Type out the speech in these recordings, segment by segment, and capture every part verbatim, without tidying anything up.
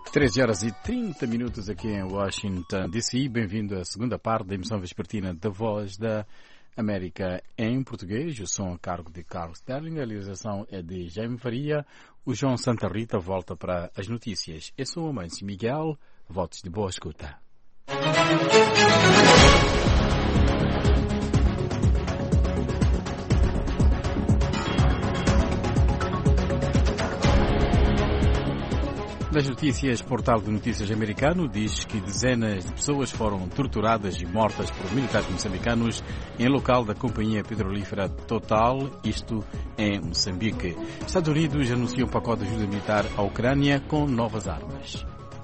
treze horas e trinta minutos aqui em Washington, D C. Bem-vindo à segunda parte da emissão vespertina da Voz da América em português. O som a cargo de Carlos Sterling, a realização é de Jaime Faria. O João Santa Rita volta para as notícias. Eu sou o Amâncio Miguel. Votos de boa escuta. Das notícias, Portal de Notícias americano diz que dezenas de pessoas foram torturadas e mortas por militares moçambicanos em local da companhia petrolífera Total, isto em Moçambique. Estados Unidos anuncia um pacote de ajuda militar à Ucrânia com novas armas.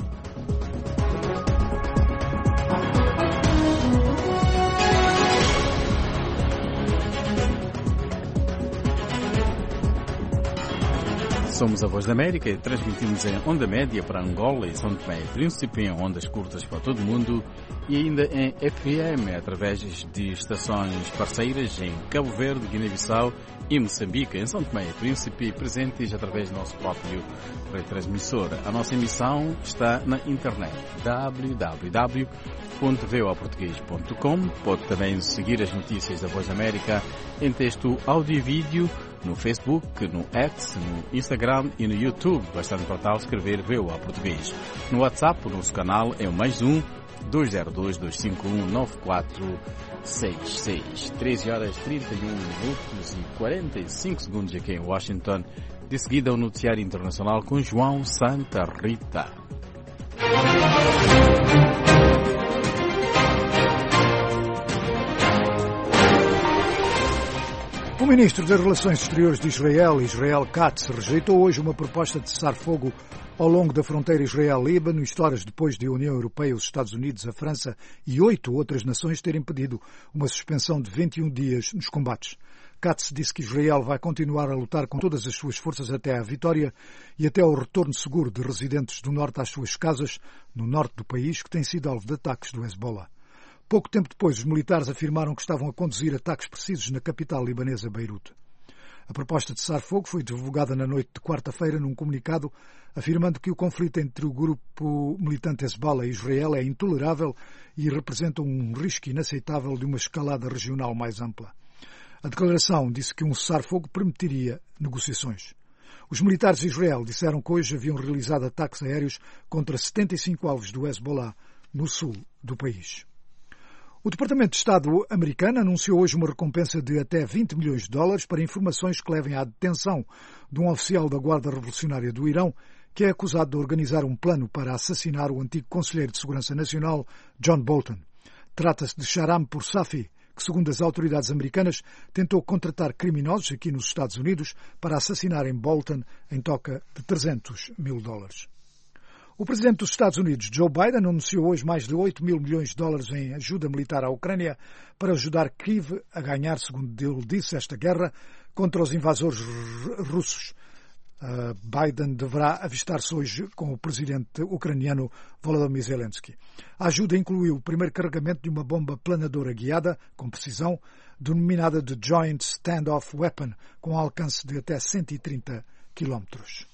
Somos a Voz da América e transmitimos em onda média para Angola e São Tomé e Príncipe, em ondas curtas para todo o mundo e ainda em F M através de estações parceiras em Cabo Verde, Guiné-Bissau e Moçambique, em São Tomé e Príncipe, presentes através do nosso próprio retransmissor. A nossa emissão está na internet w w w ponto v o a português ponto com. Pode também seguir as notícias da Voz da América em texto, áudio e vídeo no Facebook, no X, no Instagram e no YouTube. Basta no portal escrever V O A Português. No WhatsApp, o nosso canal é o mais um dois zero dois, dois cinco um, nove quatro seis seis. treze horas e trinta e um minutos e quarenta e cinco segundos aqui em Washington. De seguida, o noticiário internacional com João Santa Rita. O ministro das Relações Exteriores de Israel, Israel Katz, rejeitou hoje uma proposta de cessar-fogo ao longo da fronteira Israel-Líbano, isto horas depois de a União Europeia, os Estados Unidos, a França e oito outras nações terem pedido uma suspensão de vinte e um dias nos combates. Katz disse que Israel vai continuar a lutar com todas as suas forças até à vitória e até ao retorno seguro de residentes do norte às suas casas, no norte do país, que tem sido alvo de ataques do Hezbollah. Pouco tempo depois, os militares afirmaram que estavam a conduzir ataques precisos na capital libanesa, Beirute. A proposta de cessar-fogo foi divulgada na noite de quarta-feira num comunicado afirmando que o conflito entre o grupo militante Hezbollah e Israel é intolerável e representa um risco inaceitável de uma escalada regional mais ampla. A declaração disse que um cessar-fogo permitiria negociações. Os militares de Israel disseram que hoje haviam realizado ataques aéreos contra setenta e cinco alvos do Hezbollah no sul do país. O Departamento de Estado americano anunciou hoje uma recompensa de até vinte milhões de dólares para informações que levem à detenção de um oficial da Guarda Revolucionária do Irão que é acusado de organizar um plano para assassinar o antigo Conselheiro de Segurança Nacional, John Bolton. Trata-se de Shahram Poursafi, que, segundo as autoridades americanas, tentou contratar criminosos aqui nos Estados Unidos para assassinarem Bolton em troca de trezentos mil dólares. O presidente dos Estados Unidos, Joe Biden, anunciou hoje mais de oito mil milhões de dólares em ajuda militar à Ucrânia para ajudar Kiev a ganhar, segundo ele disse, esta guerra contra os invasores russos. Uh, Biden deverá avistar-se hoje com o presidente ucraniano Volodymyr Zelensky. A ajuda incluiu o primeiro carregamento de uma bomba planadora guiada, com precisão, denominada de Joint Standoff Weapon, com alcance de até cento e trinta quilómetros.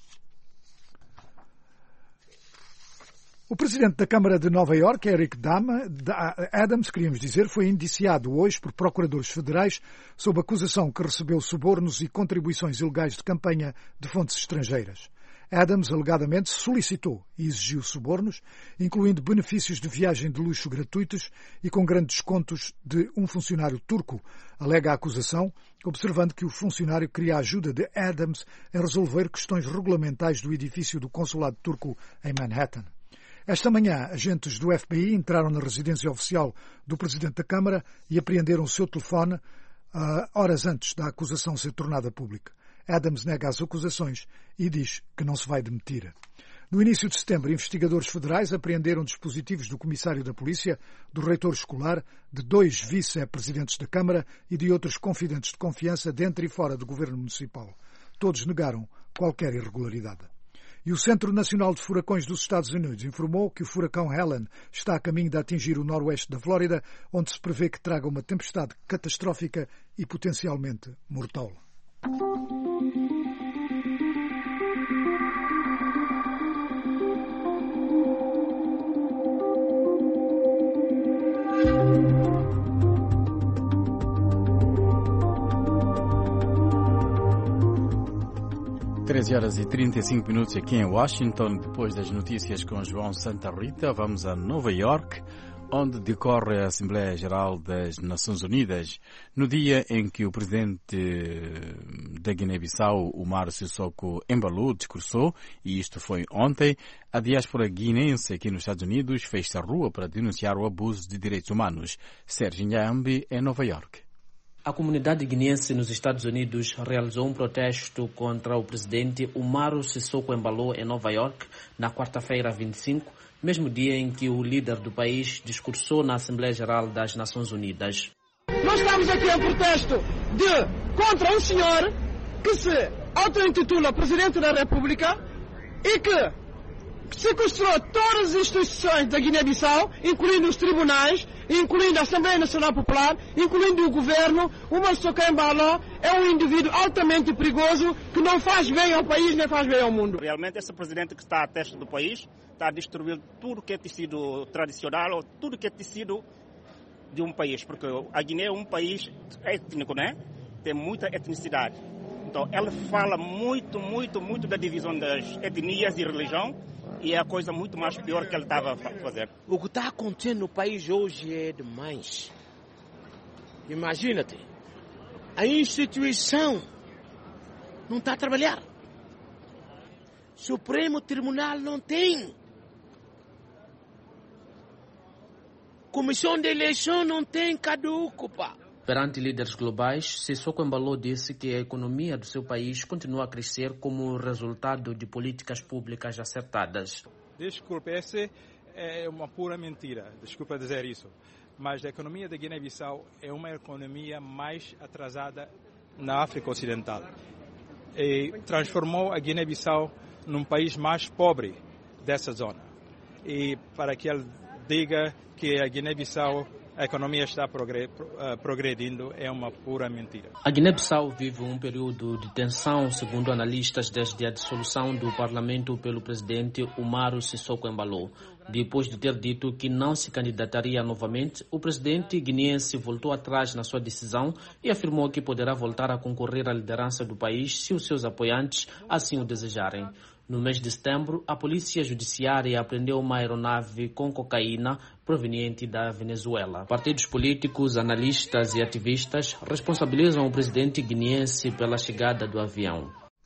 O presidente da Câmara de Nova Iorque, Eric Adams, queríamos dizer, foi indiciado hoje por procuradores federais sob acusação que recebeu subornos e contribuições ilegais de campanha de fontes estrangeiras. Adams, alegadamente, solicitou e exigiu subornos, incluindo benefícios de viagem de luxo gratuitos e com grandes descontos de um funcionário turco, alega a acusação, observando que o funcionário queria a ajuda de Adams em resolver questões regulamentais do edifício do consulado turco em Manhattan. Esta manhã, agentes do F B I entraram na residência oficial do Presidente da Câmara e apreenderam o seu telefone uh, horas antes da acusação ser tornada pública. Adams nega as acusações e diz que não se vai demitir. No início de setembro, investigadores federais apreenderam dispositivos do Comissário da Polícia, do reitor escolar, de dois vice-presidentes da Câmara e de outros confidentes de confiança dentro e fora do governo municipal. Todos negaram qualquer irregularidade. E o Centro Nacional de Furacões dos Estados Unidos informou que o furacão Helen está a caminho de atingir o noroeste da Flórida, onde se prevê que traga uma tempestade catastrófica e potencialmente mortal. treze horas e trinta e cinco minutos aqui em Washington. Depois das notícias com João Santa Rita, vamos a Nova York, onde decorre a Assembleia Geral das Nações Unidas. No dia em que o presidente da Guiné-Bissau, Umaro Sissoko Embalo, discursou, e isto foi ontem, a diáspora guineense aqui nos Estados Unidos fez-se à rua para denunciar o abuso de direitos humanos. Sérgio Nhambi, em Nova York. A comunidade guineense nos Estados Unidos realizou um protesto contra o presidente Umaro Sissoko Embalo em Nova York na quarta-feira vinte e cinco, mesmo dia em que o líder do país discursou na Assembleia Geral das Nações Unidas. Nós estamos aqui em protesto de, contra um senhor que se auto-intitula Presidente da República e que sequestrou todas as instituições da Guiné-Bissau, incluindo os tribunais, incluindo a Assembleia Nacional Popular, incluindo o governo. Umaro Sissoko Embalo é um indivíduo altamente perigoso que não faz bem ao país nem faz bem ao mundo. Realmente esse presidente que está à testa do país está a destruir tudo que é tecido tradicional, ou tudo que é tecido de um país, porque a Guiné é um país étnico, né? Tem muita etnicidade. Então ela fala muito, muito, muito da divisão das etnias e religião, e é a coisa muito mais pior que ele estava a fazer. O que está acontecendo no país hoje é demais. Imagina-te, a instituição não está a trabalhar. Supremo Tribunal não tem. Comissão de eleição não tem, caduco, pá. Perante líderes globais, Sissoko Embalo disse que a economia do seu país continua a crescer como resultado de políticas públicas acertadas. Desculpe, essa é uma pura mentira, desculpa dizer isso, mas a economia da Guiné-Bissau é uma economia mais atrasada na África Ocidental e transformou a Guiné-Bissau num país mais pobre dessa zona. E para que ele diga que a Guiné-Bissau, a economia está progredindo, é uma pura mentira. A Guiné-Bissau vive um período de tensão, segundo analistas, desde a dissolução do parlamento pelo presidente Umaro Sissoko Embalo. Depois de ter dito que não se candidataria novamente, o presidente guineense voltou atrás na sua decisão e afirmou que poderá voltar a concorrer à liderança do país se os seus apoiantes assim o desejarem. No mês de setembro, a polícia judiciária apreendeu uma aeronave com cocaína proveniente da Venezuela. Partidos políticos, analistas e ativistas responsabilizam o presidente guineense pela chegada do avião.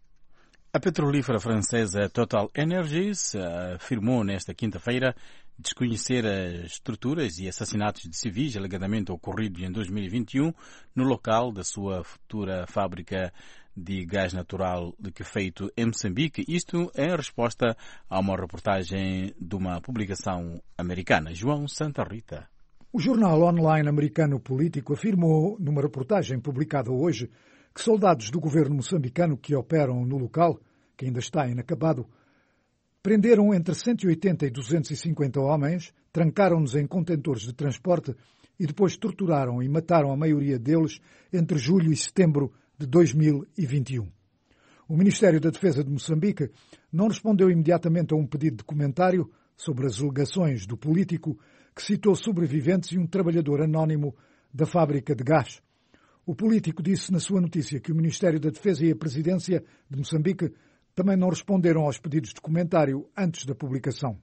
A petrolífera francesa Total Energies afirmou nesta quinta-feira desconhecer as estruturas e assassinatos de civis alegadamente ocorridos em dois mil e vinte e um no local da sua futura fábrica de gás natural de feito em Moçambique, isto em resposta a uma reportagem de uma publicação americana. João Santa Rita. O jornal online americano Político afirmou, numa reportagem publicada hoje, que soldados do governo moçambicano que operam no local, que ainda está inacabado, prenderam entre cento e oitenta e duzentos e cinquenta homens, trancaram-nos em contentores de transporte e depois torturaram e mataram a maioria deles entre julho e setembro de dois mil e vinte e um. O Ministério da Defesa de Moçambique não respondeu imediatamente a um pedido de comentário sobre as alegações do político que citou sobreviventes e um trabalhador anónimo da fábrica de gás. O político disse na sua notícia que o Ministério da Defesa e a Presidência de Moçambique também não responderam aos pedidos de comentário antes da publicação.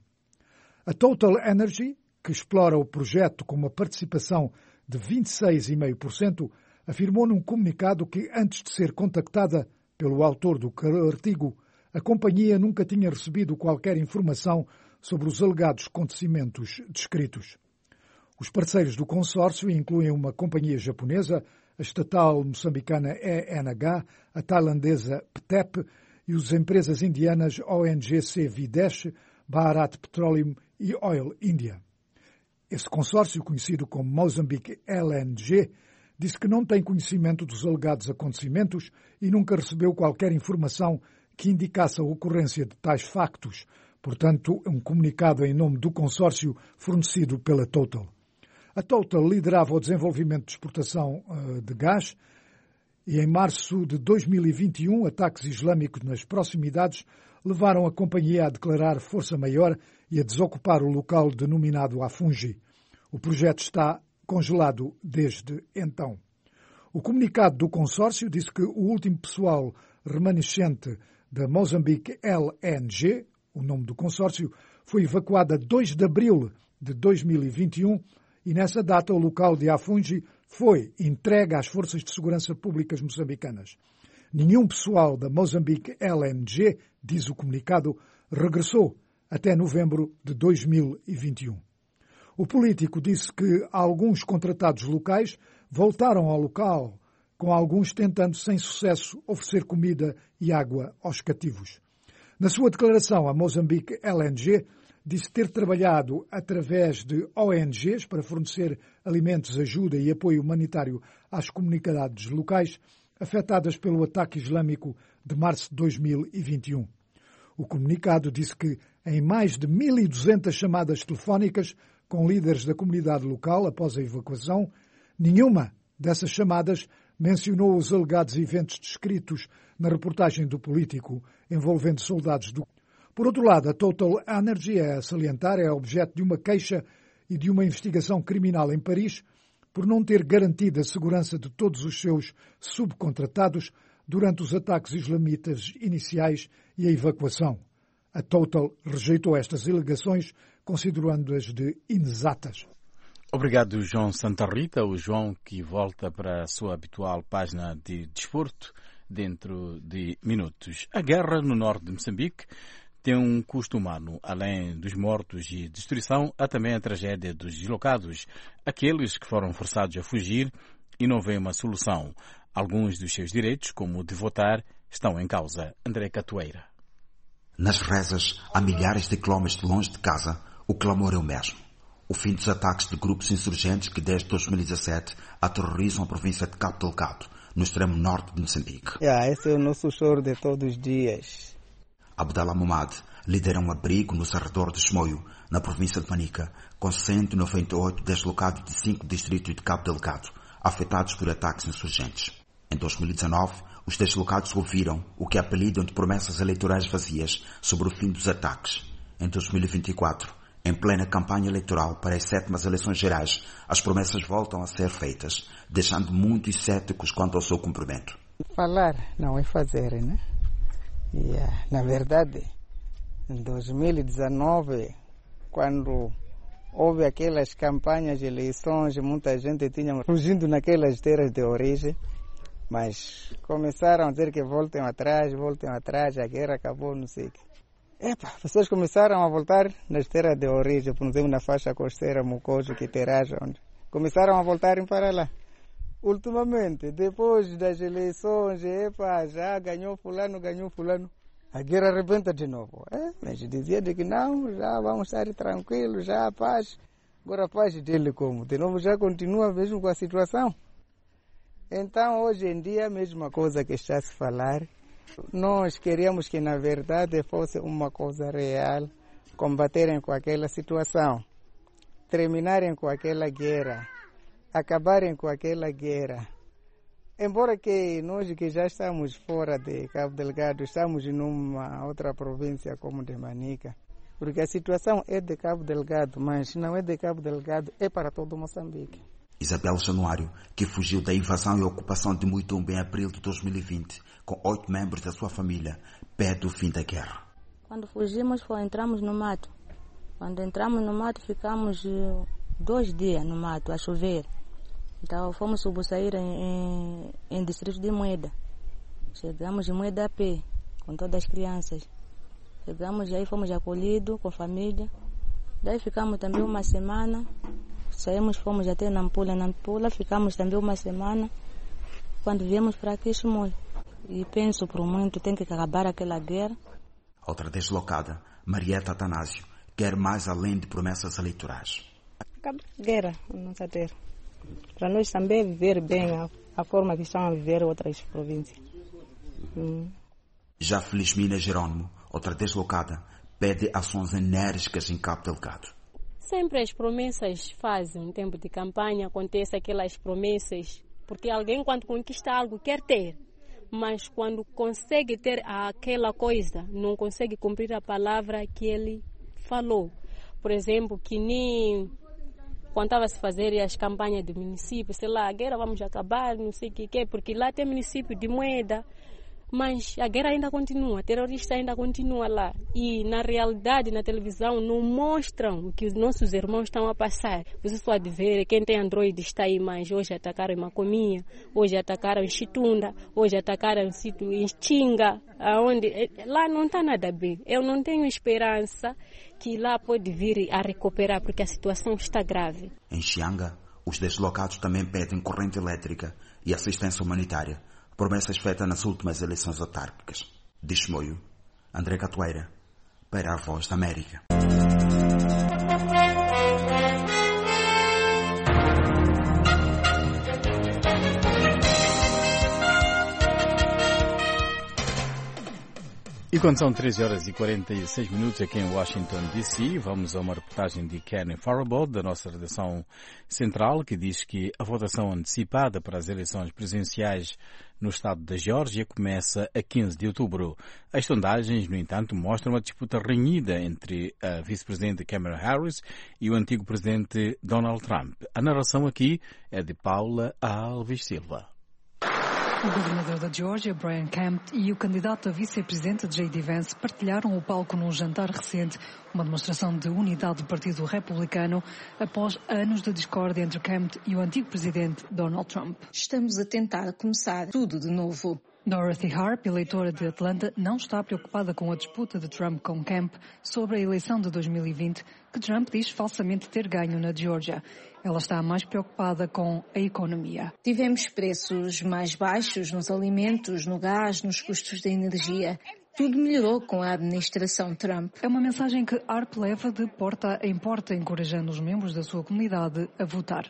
A Total Energy, que explora o projeto com uma participação de vinte e seis vírgula cinco por cento, afirmou num comunicado que, antes de ser contactada pelo autor do artigo, a companhia nunca tinha recebido qualquer informação sobre os alegados acontecimentos descritos. Os parceiros do consórcio incluem uma companhia japonesa, a estatal moçambicana E N H, a tailandesa P T E P e as empresas indianas O N G C Videsh, Bharat Petroleum e Oil India. Esse consórcio, conhecido como Mozambique L N G, disse que não tem conhecimento dos alegados acontecimentos e nunca recebeu qualquer informação que indicasse a ocorrência de tais factos. Portanto, um comunicado em nome do consórcio fornecido pela Total. A Total liderava o desenvolvimento de exportação uh, de gás e em março de dois mil e vinte e um ataques islâmicos nas proximidades levaram a companhia a declarar força maior e a desocupar o local denominado Afungi. O projeto está congelado desde então. O comunicado do consórcio disse que o último pessoal remanescente da Moçambique L N G, o nome do consórcio, foi evacuada a dois de abril de dois mil e vinte e um e nessa data o local de Afungi foi entregue às forças de segurança públicas moçambicanas. Nenhum pessoal da Moçambique L N G, diz o comunicado, regressou até novembro de dois mil e vinte e um. O político disse que alguns contratados locais voltaram ao local, com alguns tentando sem sucesso oferecer comida e água aos cativos. Na sua declaração, a Moçambique L N G disse ter trabalhado através de O N Gs para fornecer alimentos, ajuda e apoio humanitário às comunidades locais afetadas pelo ataque islâmico de março de dois mil e vinte e um. O comunicado disse que em mais de mil e duzentas chamadas telefónicas com líderes da comunidade local após a evacuação, nenhuma dessas chamadas mencionou os alegados eventos descritos na reportagem do político envolvendo soldados do... Por outro lado, a Total Energy, é a salientar, é objeto de uma queixa e de uma investigação criminal em Paris por não ter garantido a segurança de todos os seus subcontratados durante os ataques islamitas iniciais e a evacuação. A Total rejeitou estas alegações, considerando-as de inexatas. Obrigado, João Santa Rita. O João que volta para a sua habitual página de desporto dentro de minutos. A guerra no norte de Moçambique tem um custo humano. Além dos mortos e destruição, há também a tragédia dos deslocados, aqueles que foram forçados a fugir e não veem uma solução. Alguns dos seus direitos, como o de votar, estão em causa. André Catoeira. Nas rezas, a milhares de quilómetros longe de casa, o clamor é o mesmo. O fim dos ataques de grupos insurgentes que desde dois mil e dezassete aterrorizam a província de Cabo Delgado, no extremo norte de Moçambique. Yeah, esse é o nosso choro de todos os dias. Abdallah Momad lidera um abrigo no Serrador de Chimoio, na província de Manica, com cento e noventa e oito deslocados de cinco distritos de Cabo Delgado, afetados por ataques insurgentes. Em dois mil e dezanove, os deslocados ouviram o que apelidam de promessas eleitorais vazias sobre o fim dos ataques. Em dois mil e vinte e quatro, em plena campanha eleitoral para as sétimas eleições gerais, as promessas voltam a ser feitas, deixando muitos céticos quanto ao seu cumprimento. Falar não é fazer, né? Yeah. Na verdade, em dois mil e dezenove, quando houve aquelas campanhas de eleições, muita gente tinha fugindo naquelas terras de origem, mas começaram a dizer que voltem atrás, voltem atrás, a guerra acabou, não sei o quê. Epa, as pessoas começaram a voltar nas terras de origem, por exemplo, na faixa costeira, Mucojo, Quiteraja, onde começaram a voltarem para lá. Ultimamente, depois das eleições, epa, já ganhou fulano, ganhou fulano, a guerra arrebenta de novo. É, mas dizia de que não, já vamos estar tranquilos, já a paz. Agora a paz dele como? De novo já continua mesmo com a situação. Então, hoje em dia, a mesma coisa que está a se falar, nós queríamos que, na verdade, fosse uma coisa real, combaterem com aquela situação, terminarem com aquela guerra, acabarem com aquela guerra. Embora que nós que já estamos fora de Cabo Delgado, estamos numa outra província como de Manica, porque a situação é de Cabo Delgado, mas não é de Cabo Delgado, é para todo Moçambique. Isabel Januário, que fugiu da invasão e ocupação de Muitumba em abril de dois mil e vinte, com oito membros da sua família, pede o fim da guerra. Quando fugimos, foi, entramos no mato. Quando entramos no mato, ficamos dois dias no mato, a chover. Então, fomos subsair em, em, em distrito de Moeda. Chegamos em Moeda a pé, com todas as crianças. Chegamos e aí fomos acolhidos com a família. Daí ficamos também uma semana. Saímos, fomos até Nampula. Nampula ficamos também uma semana. Quando viemos para aqui, Chimoio. E penso por muito, tem que acabar aquela guerra. Outra deslocada, Marieta Atanásio, quer mais além de promessas eleitorais. Acabar a guerra na nossa terra. Para nós também viver bem a, a forma que estão a viver outras províncias. Hum. Já Felizmina Jerônimo, outra deslocada, pede ações enérgicas em Cabo Delgado. Sempre as promessas fazem, em tempo de campanha, acontecem aquelas promessas, porque alguém quando conquista algo quer ter, mas quando consegue ter aquela coisa, não consegue cumprir a palavra que ele falou. Por exemplo, que nem quando estava a se fazer as campanhas do município, sei lá, a guerra vamos acabar, não sei o que, porque lá tem município de Moeda, Mas a guerra ainda continua, o terrorista ainda continua lá. E na realidade, na televisão, não mostram o que os nossos irmãos estão a passar. Você pode ver, quem tem Android está aí mais. Hoje atacaram em Macominha, hoje atacaram em Chitunda, hoje atacaram em Xinga, aonde lá não está nada bem. Eu não tenho esperança que lá pode vir a recuperar, porque a situação está grave. Em Xianga, os deslocados também pedem corrente elétrica e assistência humanitária, promessas feitas nas últimas eleições autárquicas. De Chimoio, André Catoeira, para a Voz da América. E quando são treze horas e quarenta e seis minutos aqui em Washington, D C, vamos a uma reportagem de Kenny Faribault, da nossa redação central, que diz que a votação antecipada para as eleições presidenciais no estado da Geórgia começa a quinze de outubro. As sondagens, no entanto, mostram uma disputa renhida entre a vice-presidente Kamala Harris e o antigo presidente Donald Trump. A narração aqui é de Paula Alves Silva. O governador da Geórgia, Brian Kemp, e o candidato a vice-presidente J D Vance partilharam o palco num jantar recente, uma demonstração de unidade do Partido Republicano após anos de discórdia entre Kemp e o antigo presidente Donald Trump. Estamos a tentar começar tudo de novo. Dorothy Harp, eleitora de Atlanta, não está preocupada com a disputa de Trump com Kemp sobre a eleição de dois mil e vinte, que Trump diz falsamente ter ganho na Geórgia. Ela está mais preocupada com a economia. Tivemos preços mais baixos nos alimentos, no gás, nos custos da energia. Tudo melhorou com a administração Trump. É uma mensagem que Harp leva de porta em porta, encorajando os membros da sua comunidade a votar.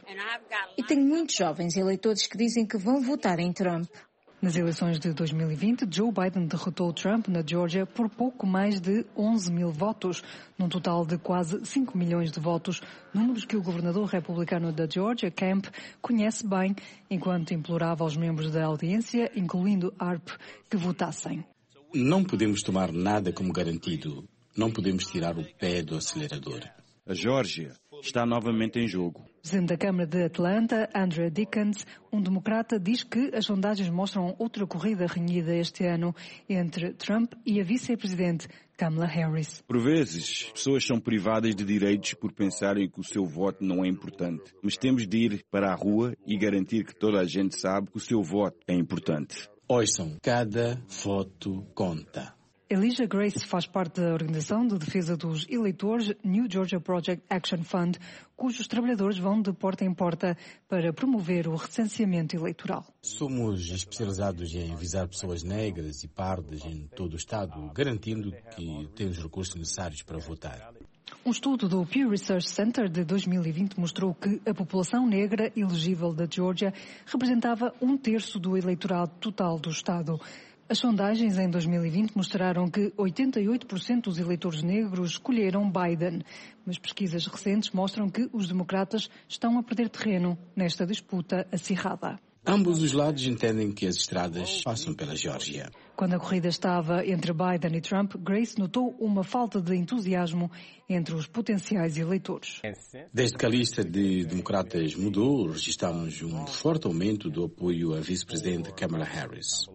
E tenho muitos jovens eleitores que dizem que vão votar em Trump. Nas eleições de dois mil e vinte, Joe Biden derrotou Trump na Geórgia por pouco mais de onze mil votos, num total de quase cinco milhões de votos, números que o governador republicano da Geórgia, Kemp, conhece bem, enquanto implorava aos membros da audiência, incluindo Harp, que votassem. Não podemos tomar nada como garantido. Não podemos tirar o pé do acelerador. A Geórgia está novamente em jogo. O presidente da Câmara de Atlanta, Andrew Dickens, um democrata, diz que as sondagens mostram outra corrida renhida este ano entre Trump e a vice-presidente Kamala Harris. Por vezes, pessoas são privadas de direitos por pensarem que o seu voto não é importante. Mas temos de ir para a rua e garantir que toda a gente sabe que o seu voto é importante. Ouçam, cada voto conta. Elijah Grace faz parte da organização de defesa dos eleitores New Georgia Project Action Fund, cujos trabalhadores vão de porta em porta para promover o recenseamento eleitoral. Somos especializados em avisar pessoas negras e pardas em todo o estado, garantindo que têm os recursos necessários para votar. Um estudo do Pew Research Center de dois mil e vinte mostrou que a população negra elegível da Geórgia representava um terço do eleitorado total do estado. As sondagens em dois mil e vinte mostraram que oitenta e oito por cento dos eleitores negros escolheram Biden, mas pesquisas recentes mostram que os democratas estão a perder terreno nesta disputa acirrada. Ambos os lados entendem que as estradas passam pela Geórgia. Quando a corrida estava entre Biden e Trump, Grace notou uma falta de entusiasmo entre os potenciais eleitores. Desde que a lista de democratas mudou, registramos um forte aumento do apoio à vice-presidente Kamala Harris.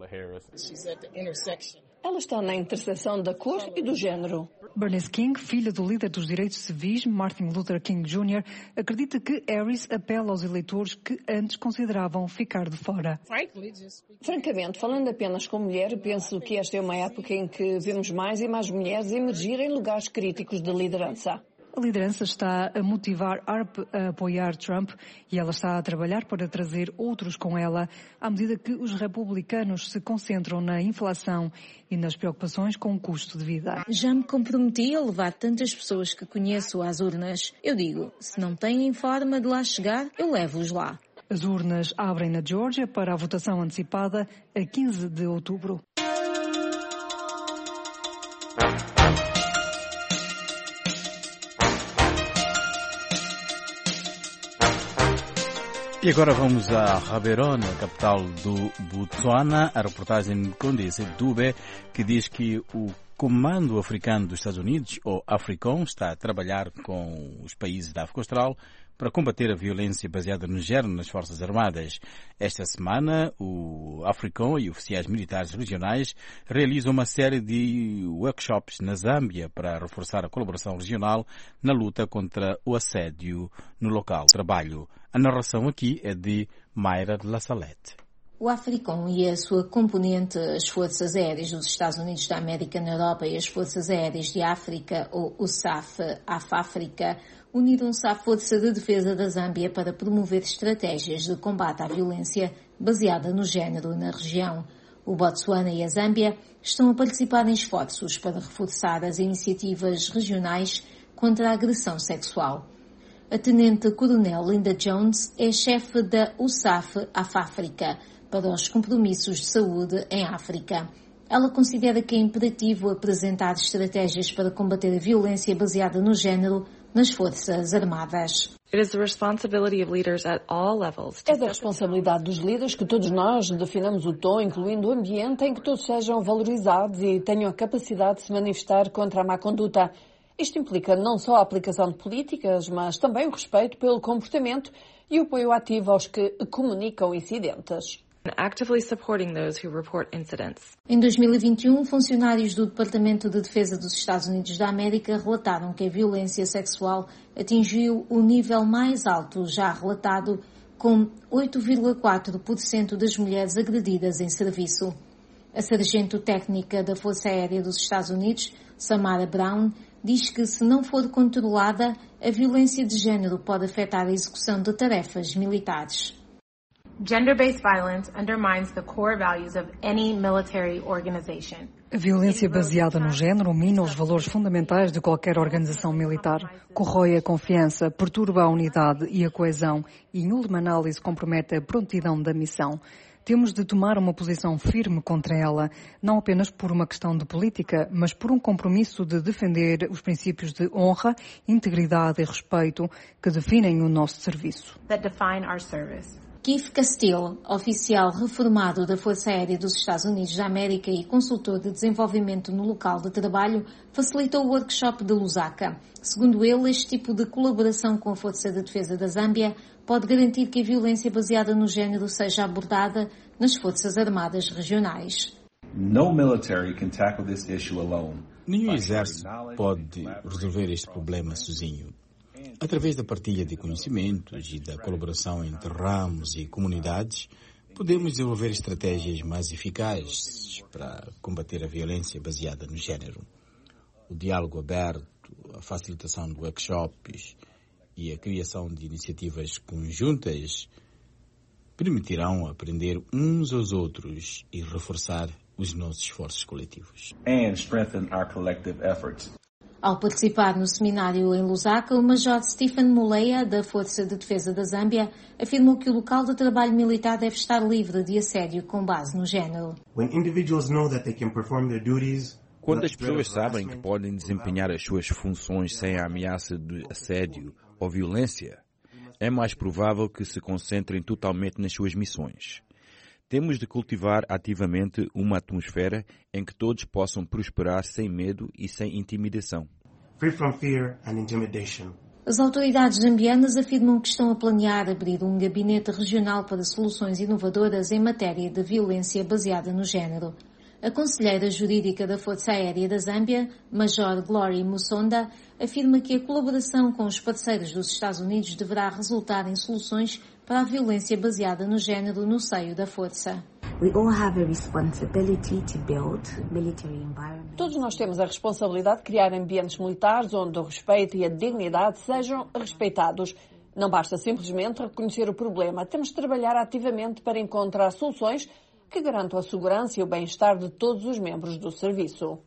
Ela está na interseção da cor e do género. Bernice King, filha do líder dos direitos civis, Martin Luther King Júnior, acredita que Harris apela aos eleitores que antes consideravam ficar de fora. Francamente, falando apenas como mulher, penso que esta é uma época em que vemos mais e mais mulheres emergir em lugares críticos de liderança. A liderança está a motivar Harp a apoiar Trump e ela está a trabalhar para trazer outros com ela, à medida que os republicanos se concentram na inflação e nas preocupações com o custo de vida. Já me comprometi a levar tantas pessoas que conheço às urnas. Eu digo, se não têm forma de lá chegar, eu levo-os lá. As urnas abrem na Geórgia para a votação antecipada a quinze de outubro. E agora vamos a Gaborone, capital do Botsuana, a reportagem com Condessa Dube, que diz que o Comando Africano dos Estados Unidos, ou AFRICOM, está a trabalhar com os países da África Austral para combater a violência baseada no género nas Forças Armadas. Esta semana, o Africom e oficiais militares regionais realizam uma série de workshops na Zâmbia para reforçar a colaboração regional na luta contra o assédio no local de trabalho. A narração aqui é de Mayra de La Salette. O Africom e a sua componente, as Forças Aéreas dos Estados Unidos da América na Europa e as Forças Aéreas de África, ou U S A F, A F África, uniram-se à Força de Defesa da Zâmbia para promover estratégias de combate à violência baseada no género na região. O Botsuana e a Zâmbia estão a participar em esforços para reforçar as iniciativas regionais contra a agressão sexual. A Tenente-Coronel Linda Jones é chefe da U S A F, A F África, para os compromissos de saúde em África. Ela considera que é imperativo apresentar estratégias para combater a violência baseada no género nas Forças Armadas. É da responsabilidade dos líderes que todos nós definamos o tom, incluindo o ambiente em que todos sejam valorizados e tenham a capacidade de se manifestar contra a má conduta. Isto implica não só a aplicação de políticas, mas também o respeito pelo comportamento e o apoio ativo aos que comunicam incidentes. Em dois mil e vinte e um, funcionários do Departamento de Defesa dos Estados Unidos da América relataram que a violência sexual atingiu o nível mais alto já relatado, com oito vírgula quatro por cento das mulheres agredidas em serviço. A sargento técnica da Força Aérea dos Estados Unidos, Samara Brown, diz que, se não for controlada, a violência de género pode afetar a execução de tarefas militares. Gender-based violence undermines the core values of any military organization. A violência baseada no género mina os valores fundamentais de qualquer organização militar, corrói a confiança, perturba a unidade e a coesão e, em última análise, compromete a prontidão da missão. Temos de tomar uma posição firme contra ela, não apenas por uma questão de política, mas por um compromisso de defender os princípios de honra, integridade e respeito que definem o nosso serviço. That define our service. Keith Castile, oficial reformado da Força Aérea dos Estados Unidos da América e consultor de desenvolvimento no local de trabalho, facilitou o workshop de Lusaka. Segundo ele, este tipo de colaboração com a Força de Defesa da Zâmbia pode garantir que a violência baseada no género seja abordada nas Forças Armadas regionais. No military can tackle this issue alone. Nenhum exército pode resolver este problema sozinho. Através da partilha de conhecimentos e da colaboração entre ramos e comunidades, podemos desenvolver estratégias mais eficazes para combater a violência baseada no género. O diálogo aberto, a facilitação de workshops e a criação de iniciativas conjuntas permitirão aprender uns aos outros e reforçar os nossos esforços coletivos. And strengthen our collective efforts. Ao participar no seminário em Lusaka, o Major Stephen Muleya, da Força de Defesa da Zâmbia, afirmou que o local de trabalho militar deve estar livre de assédio com base no género. Quando as pessoas sabem que podem desempenhar as suas funções sem a ameaça de assédio ou violência, é mais provável que se concentrem totalmente nas suas missões. Temos de cultivar ativamente uma atmosfera em que todos possam prosperar sem medo e sem intimidação. Free from fear and intimidation. As autoridades zambianas afirmam que estão a planear abrir um gabinete regional para soluções inovadoras em matéria de violência baseada no género. A conselheira jurídica da Força Aérea da Zâmbia, Major Glory Musonda, afirma que a colaboração com os parceiros dos Estados Unidos deverá resultar em soluções para a violência baseada no género no seio da Força. Todos nós temos a responsabilidade de criar ambientes militares onde o respeito e a dignidade sejam respeitados. Não basta simplesmente reconhecer o problema, temos de trabalhar ativamente para encontrar soluções que garantam a segurança e o bem-estar de todos os membros do serviço.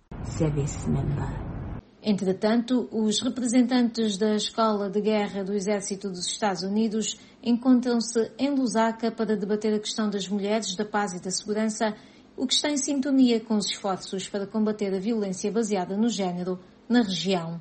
Entretanto, os representantes da Escola de Guerra do Exército dos Estados Unidos encontram-se em Lusaka para debater a questão das mulheres, da paz e da segurança, o que está em sintonia com os esforços para combater a violência baseada no género na região.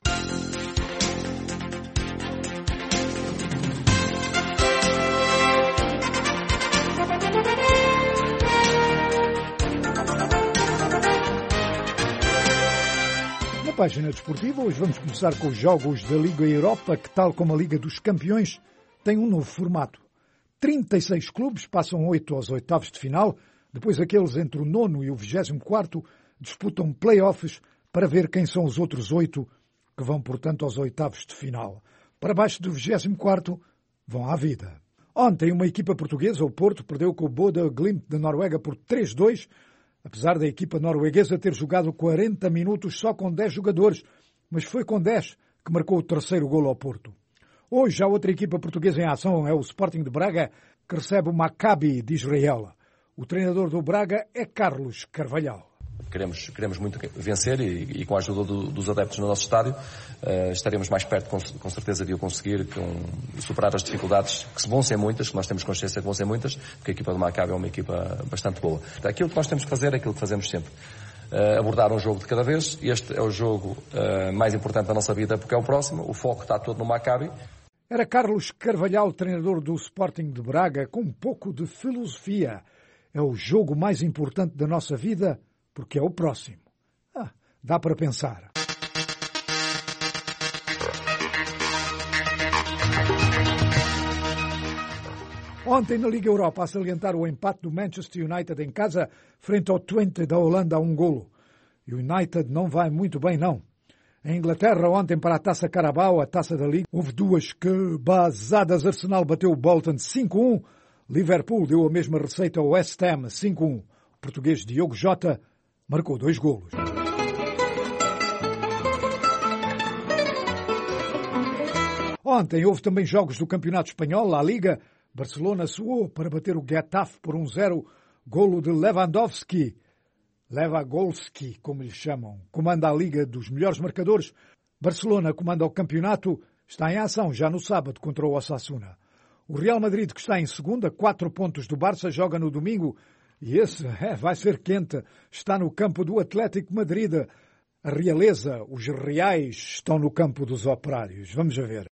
Na página desportiva, hoje vamos começar com os jogos da Liga Europa, que, tal como a Liga dos Campeões, tem um novo formato. trinta e seis clubes passam oito aos oitavos de final, depois aqueles entre o nono e o vigésimo quarto disputam play-offs para ver quem são os outros oito que vão, portanto, aos oitavos de final. Para baixo do vigésimo quarto vão à vida. Ontem, uma equipa portuguesa, o Porto, perdeu com o Bodø Glimt da Noruega por três a dois, apesar da equipa norueguesa ter jogado quarenta minutos só com dez jogadores, mas foi com dez que marcou o terceiro golo ao Porto. Hoje, a outra equipa portuguesa em ação é o Sporting de Braga, que recebe o Maccabi de Israel. O treinador do Braga é Carlos Carvalhal. Queremos, queremos muito vencer e, e com a ajuda do, dos adeptos no nosso estádio uh, estaremos mais perto, com, com certeza, de o conseguir, com, superar as dificuldades, que vão ser muitas, que nós temos consciência que vão ser muitas, porque a equipa do Maccabi é uma equipa bastante boa. Aquilo que nós temos que fazer é aquilo que fazemos sempre. Uh, abordar um jogo de cada vez. Este é o jogo uh, mais importante da nossa vida, porque é o próximo. O foco está todo no Maccabi. Era Carlos Carvalhal, treinador do Sporting de Braga, com um pouco de filosofia. É o jogo mais importante da nossa vida, porque é o próximo. Ah, dá para pensar. Ontem na Liga Europa, a salientar o empate do Manchester United em casa, frente ao Twente da Holanda a um golo. E o United não vai muito bem, não. Em Inglaterra, ontem, para a Taça Carabao, a Taça da Liga, houve duas cabazadas. Arsenal bateu o Bolton cinco a um. Liverpool deu a mesma receita ao West Ham cinco a um. O português Diogo Jota marcou dois golos. Ontem houve também jogos do Campeonato Espanhol, La Liga. Barcelona suou para bater o Getafe por um zero. Golo de Lewandowski. Lewandowski, como lhe chamam. Comanda a Liga dos melhores marcadores. Barcelona comanda o campeonato. Está em ação já no sábado contra o Osasuna. O Real Madrid, que está em segunda, quatro pontos do Barça, joga no domingo. E esse é, vai ser quente. Está no campo do Atlético Madrid. A realeza, os reais, estão no campo dos operários. Vamos a ver.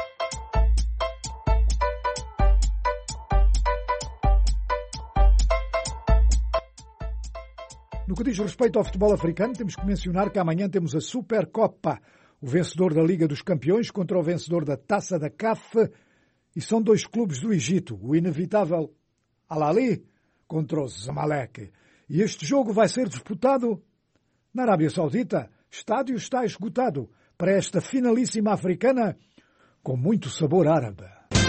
No que diz respeito ao futebol africano, temos que mencionar que amanhã temos a Supercopa. O vencedor da Liga dos Campeões contra o vencedor da Taça da C A F. E são dois clubes do Egito. O inevitável Al-Ahly contra o Zamalek. E este jogo vai ser disputado na Arábia Saudita. Estádio está esgotado para esta finalíssima africana com muito sabor árabe.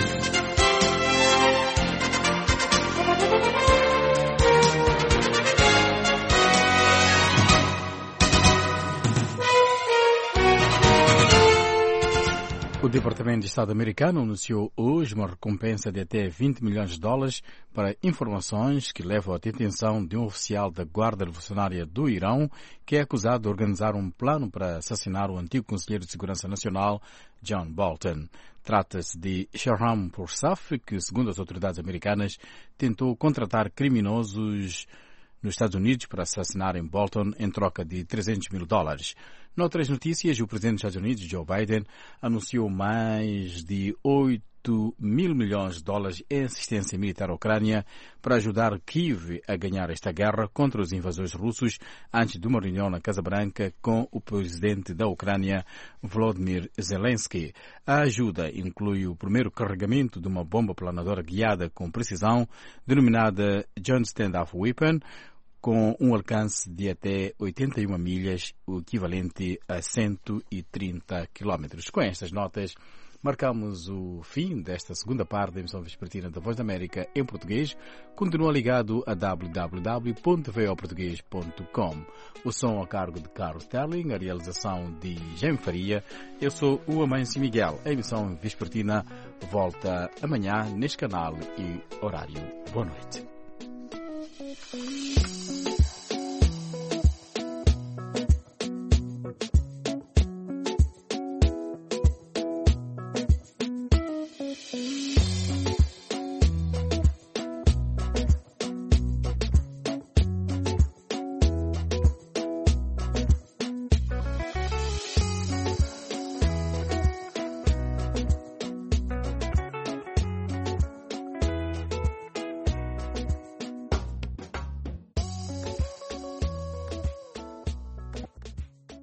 O Departamento de Estado americano anunciou hoje uma recompensa de até vinte milhões de dólares para informações que levam à detenção de um oficial da Guarda Revolucionária do Irão que é acusado de organizar um plano para assassinar o antigo conselheiro de Segurança Nacional, John Bolton. Trata-se de Shahram Poursaf, que, segundo as autoridades americanas, tentou contratar criminosos nos Estados Unidos para assassinarem Bolton em troca de trezentos mil dólares. Noutras notícias, o presidente dos Estados Unidos, Joe Biden, anunciou mais de oito mil milhões de dólares em assistência militar à Ucrânia para ajudar Kiev a ganhar esta guerra contra os invasores russos antes de uma reunião na Casa Branca com o presidente da Ucrânia, Volodymyr Zelensky. A ajuda inclui o primeiro carregamento de uma bomba planadora guiada com precisão, denominada Joint Standoff Weapon, com um alcance de até oitenta e uma milhas, o equivalente a cento e trinta quilómetros. Com estas notas, marcamos o fim desta segunda parte da emissão vespertina da Voz da América em português. Continua ligado a w w w ponto v o português ponto com. O som a cargo de Carlos Sterling, a realização de Jaime Faria. Eu sou o Amâncio Miguel. A emissão vespertina volta amanhã neste canal e horário. Boa noite.